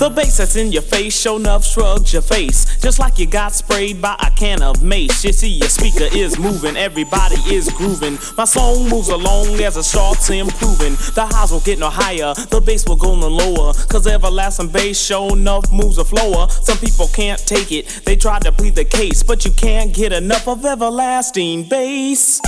The bass that's in your face, sure enough shrugs your face, just like you got sprayed by a can of mace. You see your speaker is moving, everybody is grooving. My song moves along as it starts improving. The highs will get no higher, the bass will go no lower, cause everlasting bass sure enough moves a floor. Some people can't take it, they try to plead the case, but you can't get enough of everlasting bass.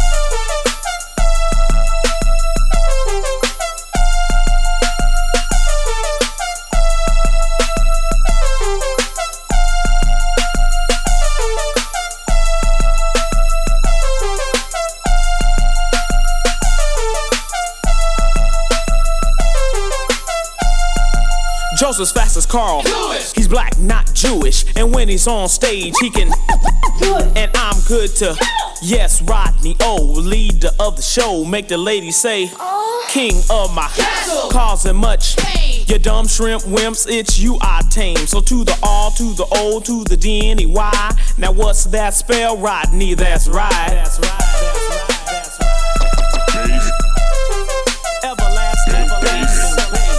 Joseph's fast as Carl. He's black, not Jewish. And when he's on stage, he can do it. And I'm good to yes, Rodney O, leader of the show. Make the ladies say, king of my castle, causing much pain. You dumb shrimp wimps, it's you I tame. So to the R, to the O, to the D, N, E, Y. Now what's that spell, Rodney? That's right. That's right. That's right. That's right. Everlasting, everlasting.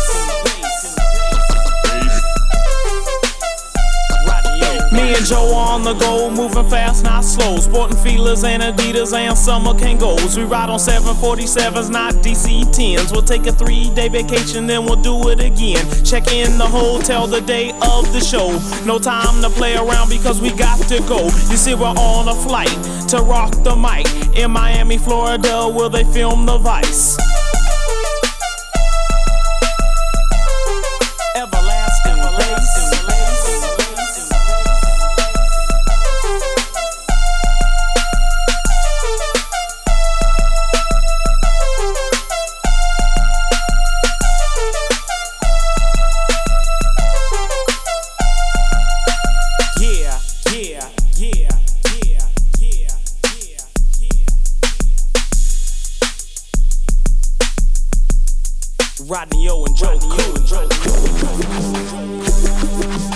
Me and Joe on the go, moving fast, not slow. Sporting feelers and Adidas and summer Kangos. We ride on 747s, not DC-10s. We'll take a 3-day vacation, then we'll do it again. Check in the hotel the day of the show. No time to play around because we got to go. You see, we're on a flight to rock the mic. In Miami, Florida, where they film The Vice. Everlasting, everlasting. Rodney O and Joe Cool.